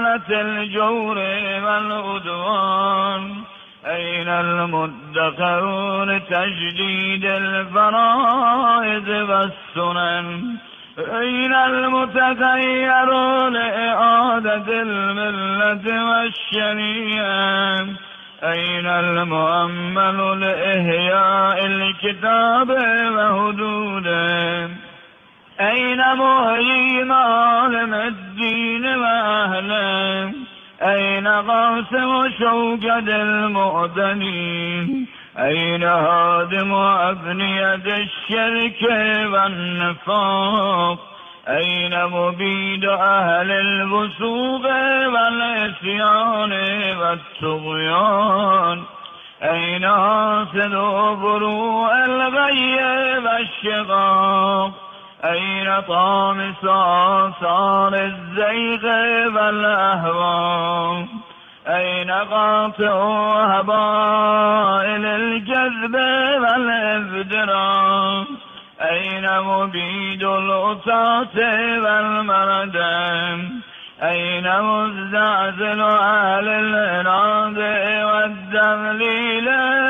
إقامة الجور والعدوان؟ أين المدخرون لتجديد الفرائض والسنن؟ أين المتغيرون لإعادة الملة والشريعة؟ أين المؤمل لإحياء الكتاب وحدوده؟ أين محيي معالم الدين وأهله؟ أين قاسم شوكة المعتدين؟ أين هادم أبنية الشرك والنفاق؟ أين مبيد أهل الفسوق والعصيان والطغيان؟ أين حاسد فروع الغي والشقاق؟ أين طامس آثار الزيغ والأهواء؟ أين قاطع هبائل الجذب والإفتراء؟ أين مبيد الأساس والمردم؟ أين مزدعزل أهل الإراد والتضليل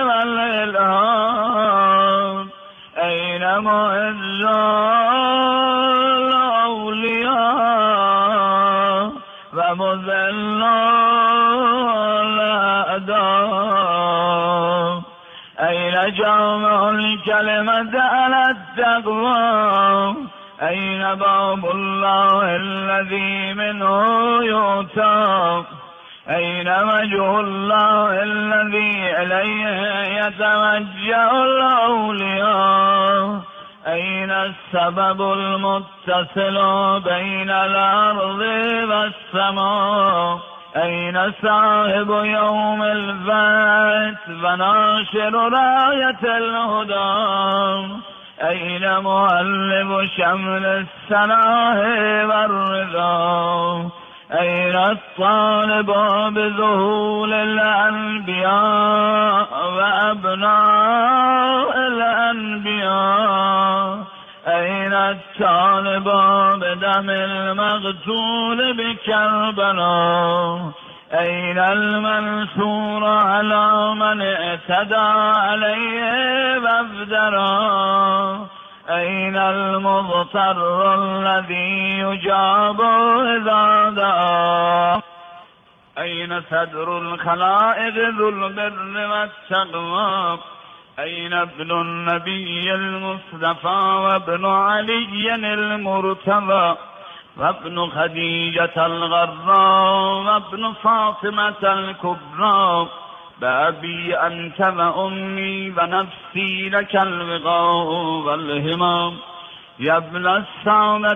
والإلهام؟ أين معز الأولياء ومذل الأعداء؟ أين جامع الكلمة على التقوى؟ أين باب الله الذي منه يؤتى؟ أين وجه الله الذي إليه يتوجه الأولياء؟ أين السبب المتصل بين الأرض والسماء؟ أين صاحب يوم الفات وناشر راية الهدى؟ أين مؤلف شمل السناه والرضا؟ أين الطالب بذهول الأنبياء وأبناء الأنبياء؟ أين الطالب بدم المقتول بكربلاء؟ أين المنصور على من اعتدى عليه وافدرى؟ أين المضطر الذي يجاب إذا دعا؟ أين صدر الخلائق ذو البر والتقوى؟ أين ابن النبي المصطفى وابن علي المرتضى وابن خديجة الغراء وابن فاطمة الكبرى؟ بأبي أنت وأمي ونفسي لك الوقاء والهمام. يا ابن السادة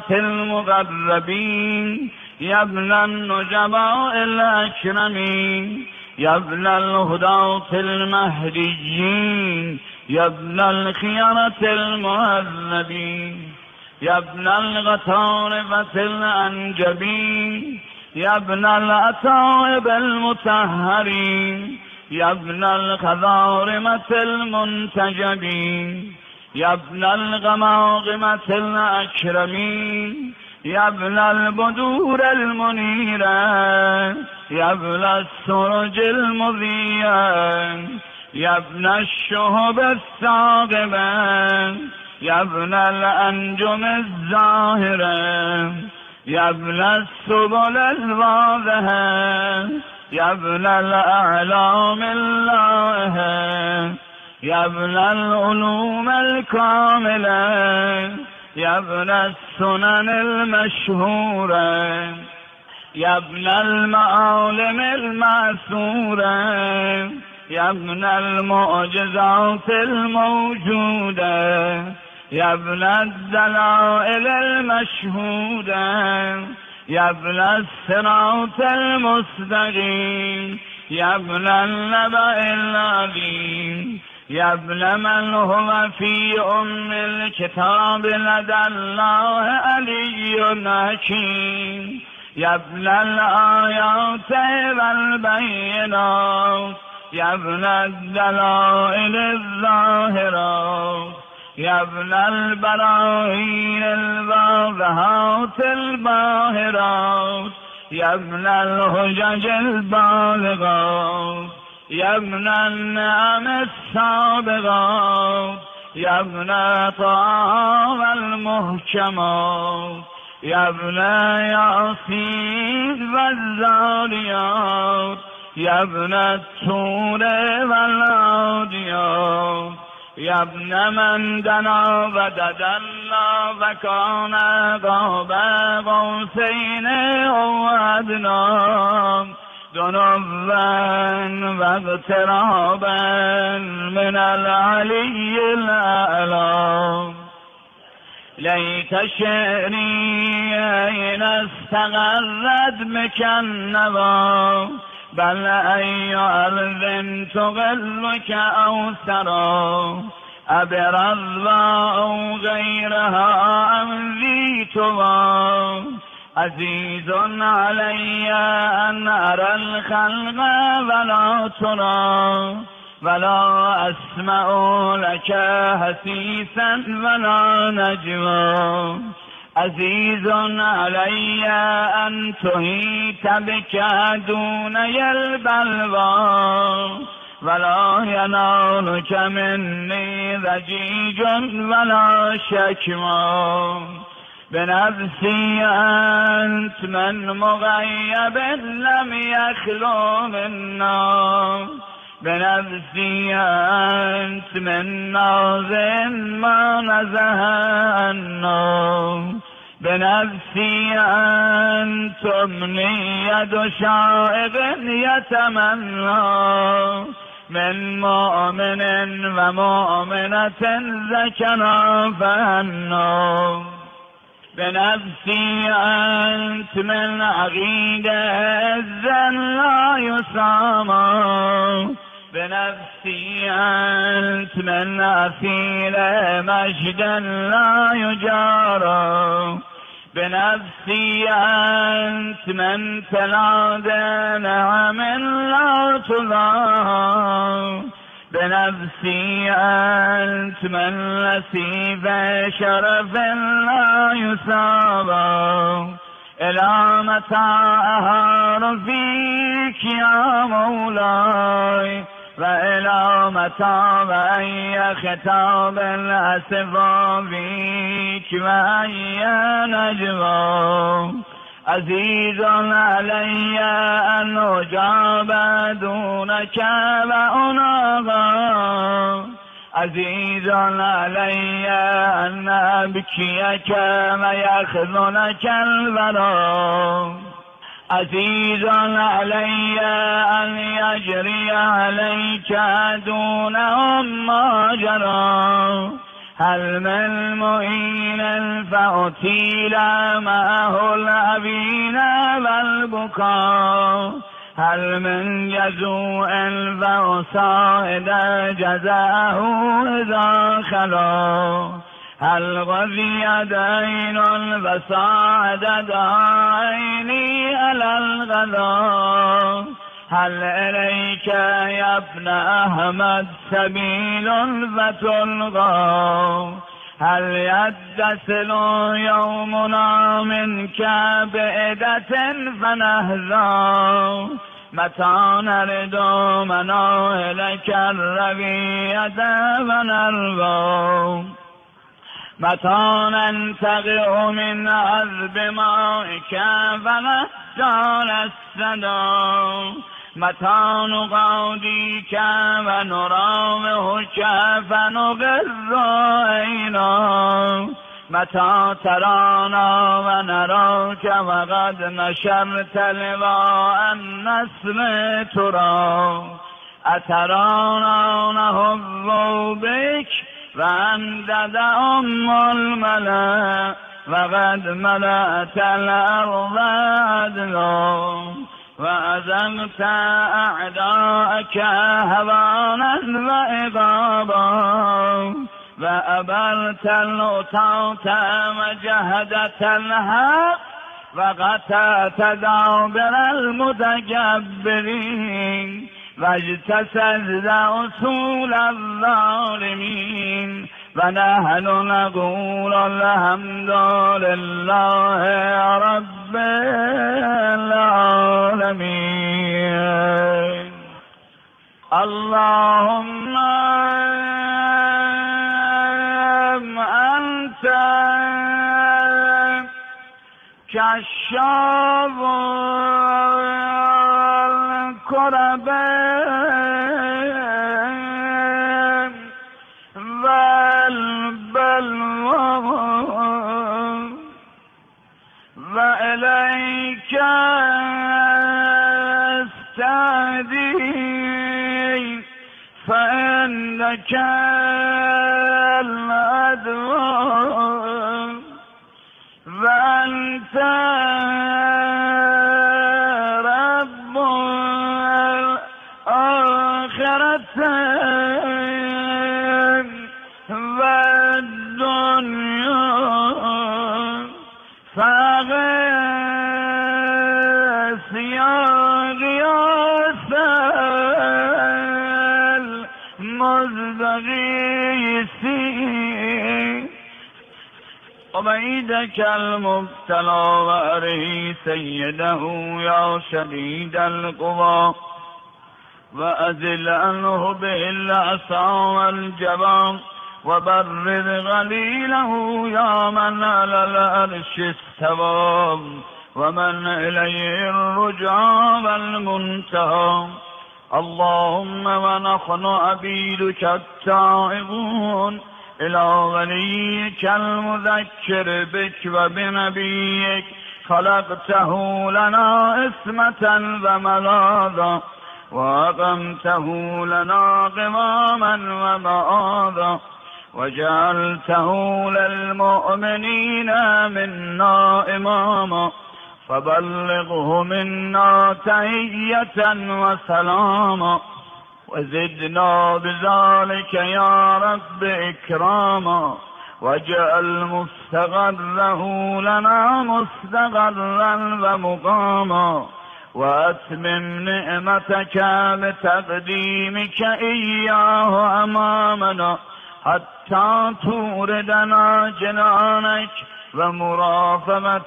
المقربين، يا ابن النجباء الأكرمين، يا ابن الهداة المهديين، يا ابن الخيرة المهذبين، يا ابن الغطارفة الأنجبين، يا ابن الأتائب المطهرين، يا ابن الخضارمة المنتجبين، يا ابن الغماغمة الأكرمين، يا ابن البدور المنيرة، يا ابن السرج المضيئة، يا ابن الشهب الثاقبة، يا ابن الأنجم الزاهرة، يا ابن السبل الواضحة، يا ابن الأعلام اللائحة، يا ابن العلوم الكاملة، يا ابن السنن المشهورة، يا ابن المعالم المأثورة، يا ابن المعجزات الموجودة، يا ابن الدلائل المشهودة، يا ابن الصراط المستقيم، يا ابن النبأ العظيم، يا ابن من هو في أم الكتاب لدى الله علي حكيم، يا ابن الآيات والبينات، يا ابن الدلائل الظاهرات، يا ابن البراهين الواضحات الباهرات، يا ابن الهجج البالغات يا ابن النعم السابغات يا ابن طه المحكمات يا ابن ياسين والزاريات يا ابن الطور والعاديات يا ابن من دنا وددنا وكان قاب قوسين او ادنى دنوا واغترابا من العلي الاعلى ليت شعري اين استغرد مكنبا بل أي أرض تغلك أو سرى أبرض أو غيرها أمضي تبا عزيز علي أن أرى الخلق ولا ترى ولا أسمع لك حسيسا ولا نجوى عزيز علي أن تهيت بك دوني البلوى ولا ينالك مني ضجيج ولا شكوى بنفسي أنت من مغيب لم يخلو منا بنفسي أنت من ناز ما نزه النار بنفسي أنت أمنية شائق يتمنى من مؤمن ومؤمنة ذكرا فهنا بنفسي أنت من عقيد الذن لا يسامى بنفسي أنت من أثيل مجد لا يجارى بنفسي أنت من تلاد نعم لا تضاهى بنفسي أنت من نسيب شرف لا يسابى إلى متى أهار فيك يا مولاي وإلى متى وأي خطاب أسفى فيك وأي نجوى عزيز علي أن أجاب دونك وأناغى عزيز علي أن أبكي كما يخذلك الورى عزيز علي أن يجري عليك دونهم ما جرى هل من معين فأتيل معه الأبين والبكاء هل من جزوء فأصائد جزاه إذا خلا هل غذي دين فصاعد عيني على الغلا هل إليك يا ابن أحمد سبيل فتلقى هل يتصل يومنا منك بإدة فنهزى متى نرد مناهلك الربية ونرضى متى ننتقع من عذب مائك فنهجر السدى متى نقاضيك ونراوهك فنغر عينا متى ترانا ونراك وقد نشرت لواء النسل ترى أترانا نهض بك فأندد أم الملا وقد ملأت الأرض عدلا وأزغت أعداءك هوانا وإغابا وأبرت الأطاط وجهدت الحق وقطعت دابر المتكبرين واجتسد أصول الظالمين ونحن نقول الحمد لله رب العالمين. اللهم أنت كشاف الكرب والبلوى وإليك استهدي فإنك الأدواء وأنت رب الآخرة والدنيا فغيث يا غياث المستغيثين وبيدك المبتلى وأره سيده يا شديد القوى وأزل عنه به العصا والجبان وبرد غليله يا من على العرش استوى ومن إليه الرجعى والمنتهى اللهم ونحن عبيدك التائبون إلى وليك المذكر بك وبنبيك خلقته لنا إسمة وملاذا وأقمته لنا قواما ومآذا وجعلته للمؤمنين منا إماما فبلغه منا تحية وسلاما وزدنا بذلك يا رب إكراما واجعل مستقره لنا مستقرا ومقاما وأتمم نعمتك بتقديمك إياه أمامنا حتى توردنا جنانك ومرافقة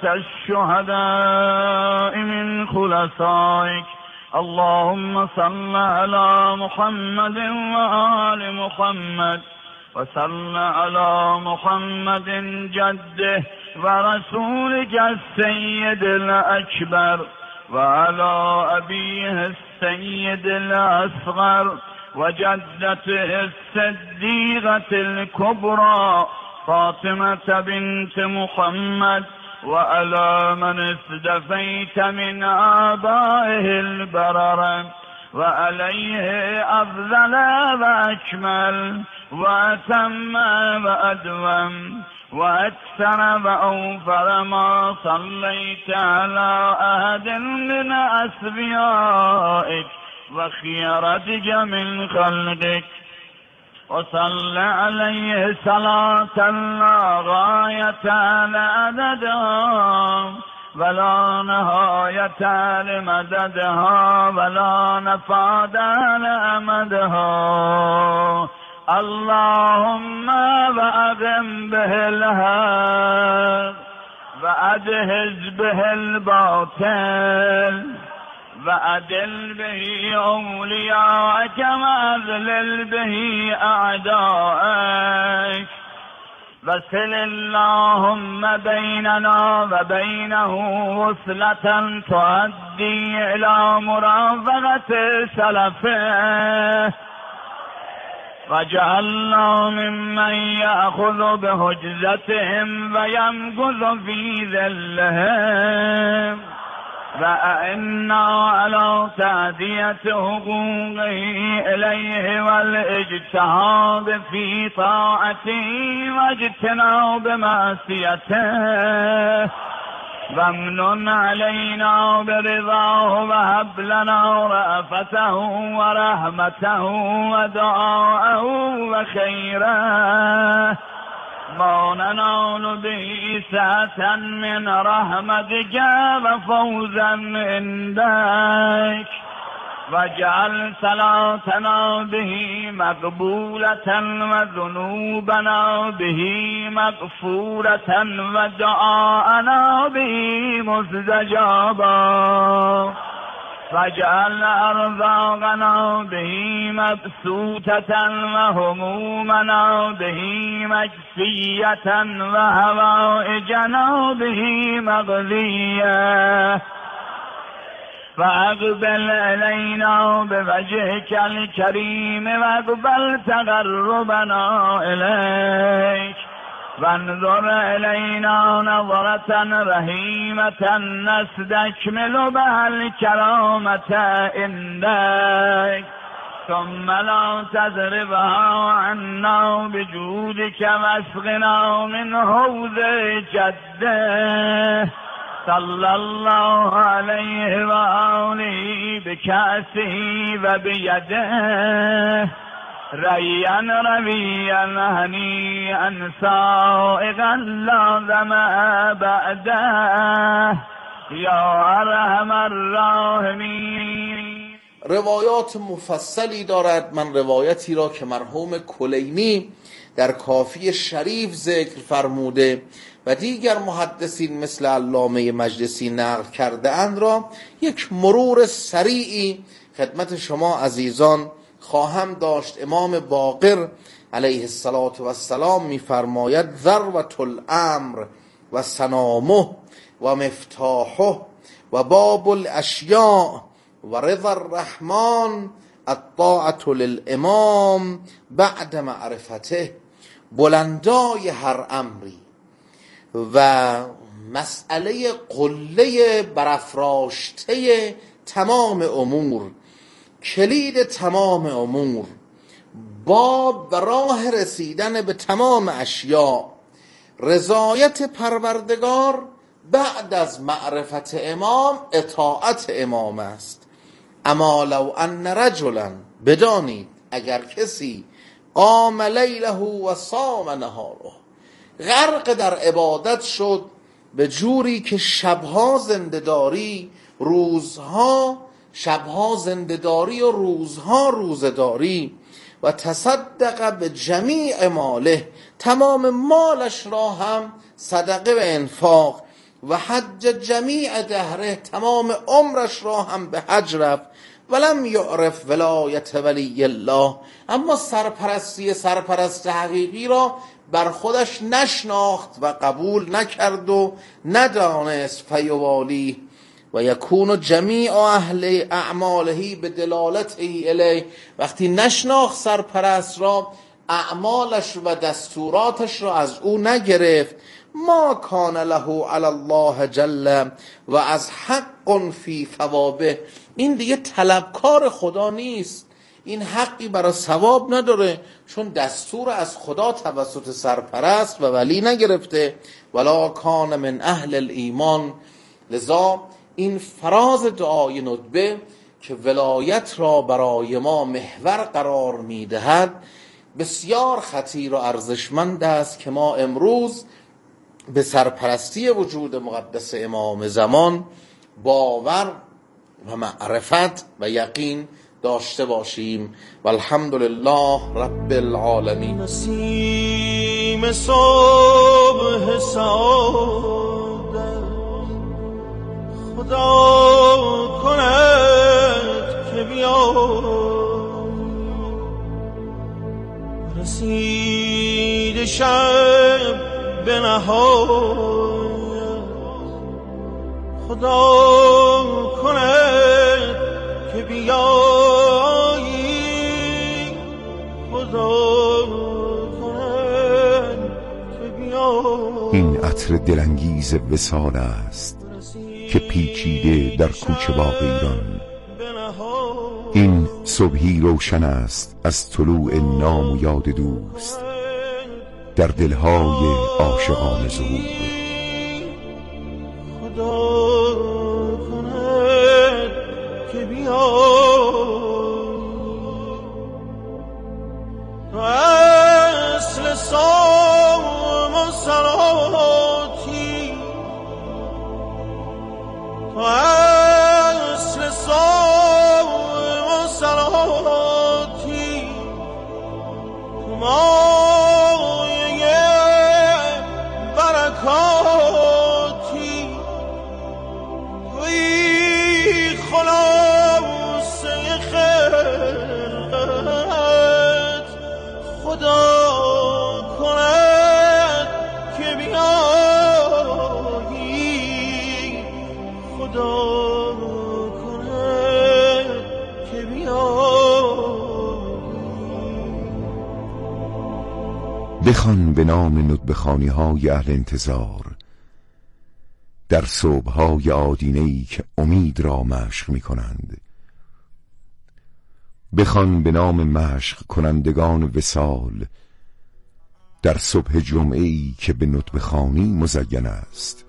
الشهداء من خلصائك اللهم صل على محمد وآل محمد وصل على محمد جده ورسولك السيد الأكبر وعلى أبيه السيد الأصغر وجدته الصديقة الكبرى فاطمة بنت محمد وعلى من استفيت من آبائه البرر وعليه أفضل وأكمل وأتم وأدوم وأكثر وأوفر ما صليت على أحد من أصفيائك وخيرتك من خلقك وصل عليه صلاة لا غاية لعددها ولا نهاية لمددها ولا نفاد لأمدها اللهم وأقم به الهدى وأدهز به الباطل وأدل به أولياءك وأذلل به أعدائك وصل اللهم بيننا وبينه وصلة تؤدي إلى مرافقة سلفه واجعلنا ممن يأخذ بهجزتهم ويمكث في ذلهم وأئنا على تأدية حقوقه إليه والاجتهاد في طاعته واجتناب معصيته وامنن علينا برضاه وهب لنا رأفته ورحمته ودعاءه وخيره ما ننال به سعة من رحمتك وفوزا عندك واجعل صلاتنا به مقبولة وذنوبنا به مغفورة ودعاءنا به مستجابا فاجعل أرزاقنا به مبسوطة وهمومنا به مجفية وهوائجنا به مقضية فأقبل إلينا بوجهك الكريم واقبل تقربنا إليك وانظر إلينا نظرة رحيمة نستكمل بها الكرامة عندك ثم لا تضربها عنا بجودك واسقنا من حوض جده صلى الله عليه وآله بكأسه وبيده ريا رويا هنيئا سائغا لا ظمأ بعده یا ارحم الراحمین. روایات مفصلی دارد. من روایتی را که مرحوم کلینی در کافی شریف ذکر فرموده و دیگر محدثین مثل علامه مجلسی نقل کرده اند را یک مرور سریعی خدمت شما عزیزان خواهم داشت. امام باقر علیه السلام می‌فرماید ذروة الامر و سنامه و مفتاحه و باب الاشیاء و رضا الرحمن الطاعة للامام بعد معرفته. بلندای هر امری و مسئله قله برافراشته تمام امور، کلید تمام امور، باب و راه رسیدن به تمام اشیاء، رضایت پروردگار بعد از معرفت امام اطاعت امام است. اما لو ان رجلا، بدانید اگر کسی قام لیله و صام نهاره، غرق در عبادت شد به جوری که شبها زنده‌داری، شبها زنده‌داری و روزها روزداری، و تصدق به جمیع ماله، تمام مالش را هم صدقه و انفاق، و حج جمیع دهره، تمام عمرش را هم به حج رفت، ولم یعرف ولایت ولی الله، اما سرپرست حقیقی را بر خودش نشناخت و قبول نکرد و ندانست، فیوالی و یکون جمیع اهل اعماله به دلالته الیه، وقتی نشناخت سرپرست را، اعمالش و دستوراتش را از او نگرفت، ما کان له علی الله جل و از حق فی ثوابه، این دیگه طلبکار خدا نیست، این حقی برای ثواب نداره، چون دستور از خدا توسط سرپرست و ولی نگرفته. ولا کان من اهل الایمان، لذا این فراز دعای ندبه که ولایت را برای ما محور قرار میدهد بسیار خطیر و ارزشمند است که ما امروز به سرپرستی وجود مقدس امام زمان باور و معرفت و یقین داشته باشیم. و الحمدلله رب العالمین. نسیم صبح سعادت خدا کند که بیاد، رسید شب به نهایت، خدا کند که بیایی، خدا کند که بیایی. این عطر دلانگیز وصال است که پیچیده در کوچه باغ ایران. این صبحی روشن است از طلوع نام و یاد دوست در دلهای عاشقان ظهور. خدا کند که بیای، تو اصل صوم و صلاتی، تو اصل صوم و صلاتی، تو مایه برکات کنه که بخوان به نام ندبخانی های اهل انتظار در صبح‌های آدینه‌ای که امید را مشق می کنند. بخوان به نام مشق کنندگان وصال در صبح جمعه‌ای که به ندبخانی مزین است.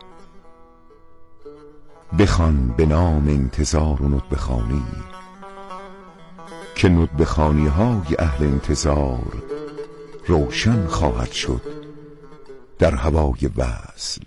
بخوان به نام انتظار و ندبخانی که ندبخانی های اهل انتظار روشن خواهد شد در هوای وصل.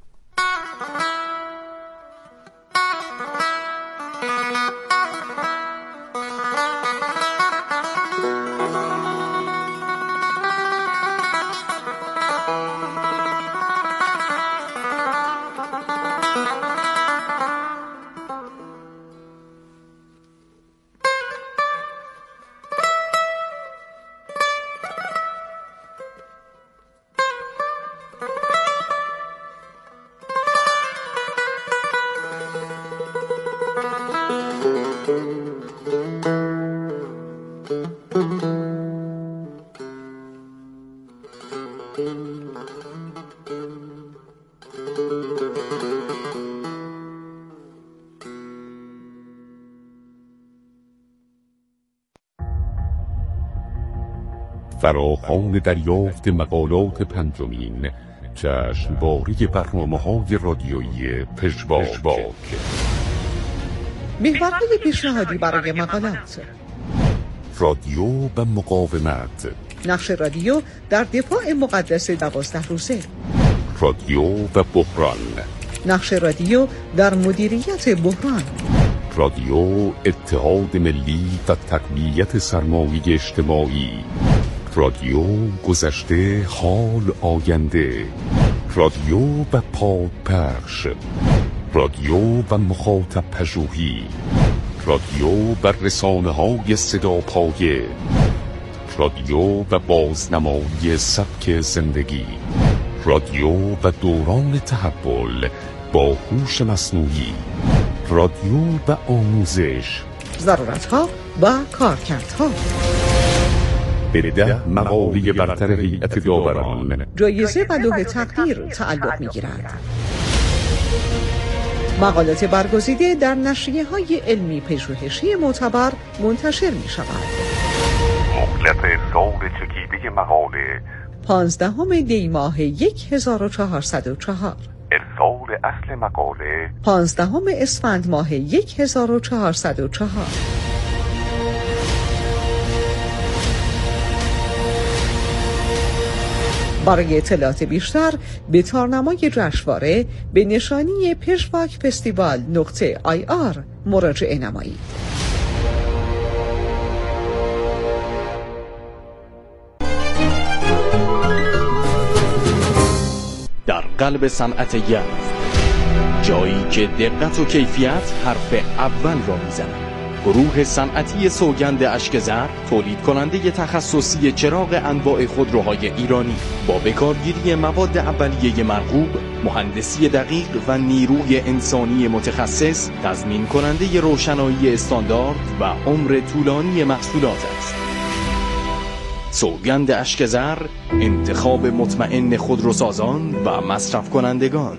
فراخوان دریافت مقالات پنجمین جشنواره برنامه‌های رادیویی پژواک. محورهای پیشنهادی برای مقالات: رادیو و مقاومت، نقش رادیو در دفاع مقدس 12 روزه، رادیو و بحران، نقش رادیو در مدیریت بحران، رادیو اتحاد ملی و تقویت سرمایه اجتماعی، رادیو گذشته حال آینده، رادیو و پادپخش، رادیو و مخاطب پژوهی، رادیو و رسانه‌های صداپایه، رادیو و بازنمایی سبک زندگی، رادیو و دوران تحول با هوش مصنوعی، رادیو و آموزش، ضرورت‌ها و کارکردها. به 10 مقاله برتر هیئت داوران جایزه و لوح تقدیر تعلق می‌گیرد. مقالات برگزیده در نشریه‌های علمی پژوهشی معتبر منتشر می‌شود. مهلت ارسال چکیده مقاله 15 دی ماه 1404، ارسال اصل مقاله 15 اسفند ماه 1404. برای اطلاعات بیشتر به تارنمای جشنواره به نشانی پژواک فستیوال .ir مراجعه نمایید. در قلب صنعت یفت، جایی که دقت و کیفیت حرف اول را میزنند. گروه صنعتی سوگند اشک‌زر، تولید کننده تخصصی چراغ انواع خودروهای ایرانی، با بکارگیری مواد اولیه مرغوب، مهندسی دقیق و نیروی انسانی متخصص، تضمین کننده روشنایی استاندارد و عمر طولانی محصولات است. سوگند اشک‌زر، انتخاب مطمئن خودروسازان و مصرف کنندگان.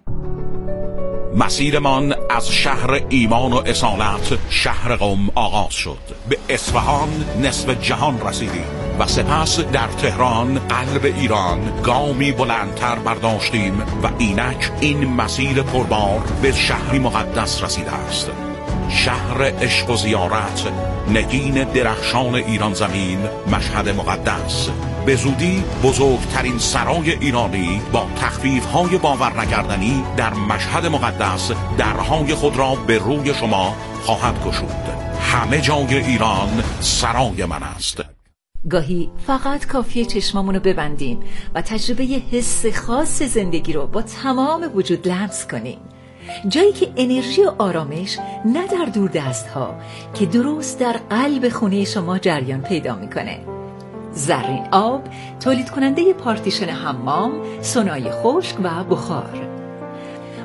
مسیرمان از شهر ایمان و اصالت شهر قم آغاز شد. به اصفهان نصف جهان رسیدیم و سپس در تهران قلب ایران گامی بلندتر برداشتیم و اینک این مسیر پربار به شهری مقدس رسیده است. شهر عشق و زیارت، نگین درخشان ایران زمین، مشهد مقدس. به زودی بزرگترین سرای ایرانی با تخفیف‌های باور نکردنی در مشهد مقدس درهای خود را به روی شما خواهد گشود. همه جای ایران سرای من است. گاهی فقط کافیه چشمامونو ببندیم و تجربه حس خاص زندگی رو با تمام وجود لمس کنیم. جایی که انرژی و آرامش نه در دور دست ها که درست در قلب خونه شما جریان پیدا میکنه. زرین آب، تولید کننده پارتیشن حمام، سونای خشک و بخار.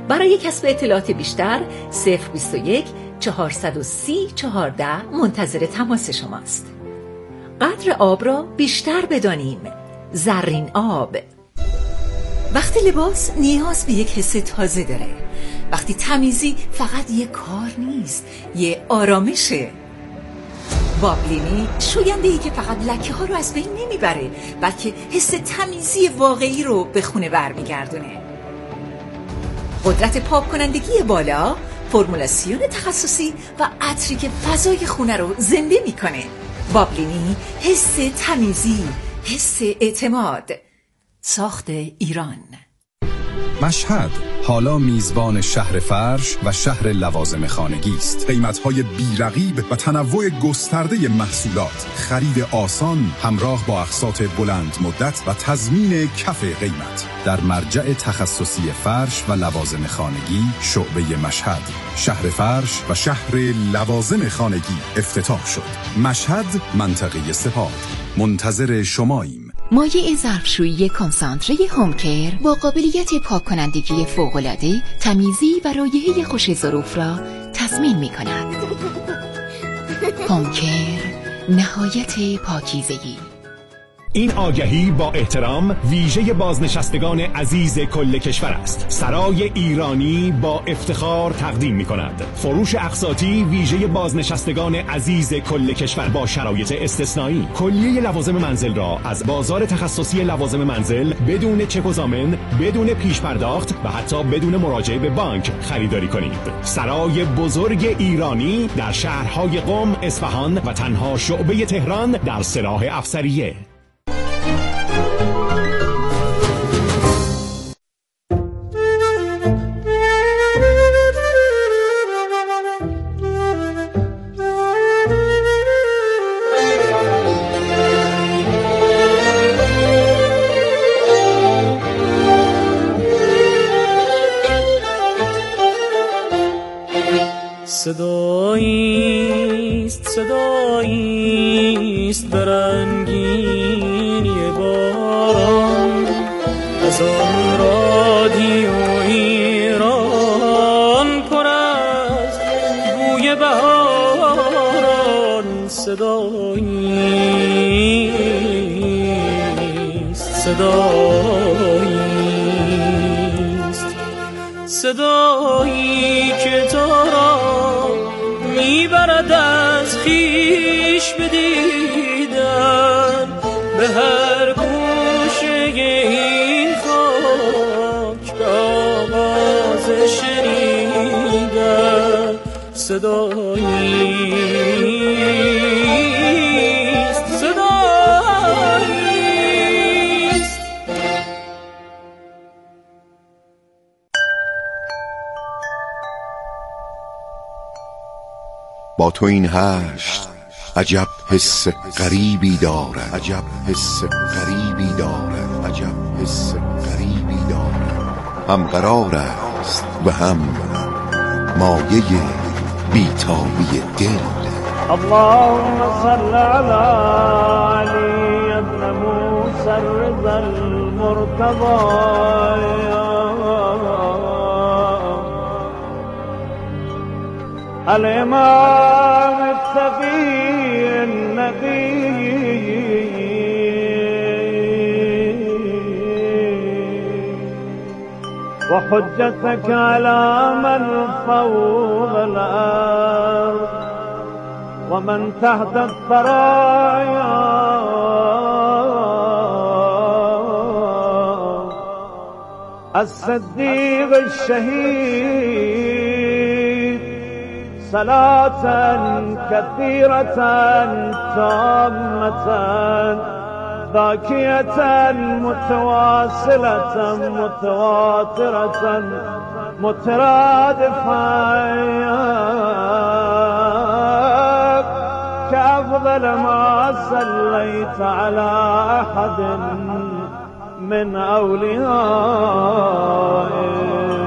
برای کسب اطلاعات بیشتر 021 430 14 منتظر تماس شماست. قدر آب را بیشتر بدانیم. زرین آب. وقتی لباس نیاز به یک حس تازه داره، وقتی تمیزی فقط یک کار نیست، یه آرامشه. بابلینی شوینده‌ای که فقط لکه ها رو از بین نمیبره، بلکه حس تمیزی واقعی رو به خونه برمیگردونه. قدرت پاک کنندگی بالا، فرمولاسیون تخصصی و عطری که فضای خونه رو زنده میکنه. بابلینی، حس تمیزی، حس اعتماد. ساخت ایران. مشهد حالا میزبان شهر فرش و شهر لوازم خانگی است. قیمت‌های بی‌رقیب و تنوع گسترده محصولات، خرید آسان همراه با اقساط بلند مدت و تضمین کف قیمت. در مرجع تخصصی فرش و لوازم خانگی شعبه مشهد، شهر فرش و شهر لوازم خانگی افتتاح شد. مشهد، منطقه سپاه. منتظر شماییم. مایع ظرفشویی کنسانتره هومکر با قابلیت پاک کنندگی فوق‌العاده، تمیزی و رایحه خوش ظروف را تضمین می کند. هومکر، نهایت پاکیزگی. این آگهی با احترام ویژه بازنشستگان عزیز کل کشور است. سرای ایرانی با افتخار تقدیم می کند فروش اقساطی ویژه بازنشستگان عزیز کل کشور با شرایط استثنایی. کلیه لوازم منزل را از بازار تخصصی لوازم منزل بدون چک و ضامن، بدون پیش پرداخت و حتی بدون مراجعه به بانک خریداری کنید. سرای بزرگ ایرانی در شهرهای قم، اصفهان و تنها شعبه تهران در سلاح افسریه. صداییست برنگینی باران از آن رادیو ایران پر از بوی بهاران. صدایی که تو را میبرد از خویش بدیدن به هر گوشه این خاک به آواز شنیدن. صداییست با تو این هشت عجب حس غریبی دارد، عجب حس غریبی دارد، عجب حس غریبی دارد. هم قرار است و هم مایه بیتابی دل. اللهم صل على علي ابن موسى الرضا المرتضى الإمام التقي النبي وحجتك على من فوق الأرض ومن تحت الثرايا الصديق الشهيد صلاة كثيرة تامة ذاكية متواصلة متواترة مترادفة كأفضل ما صليت على أحد من أوليائك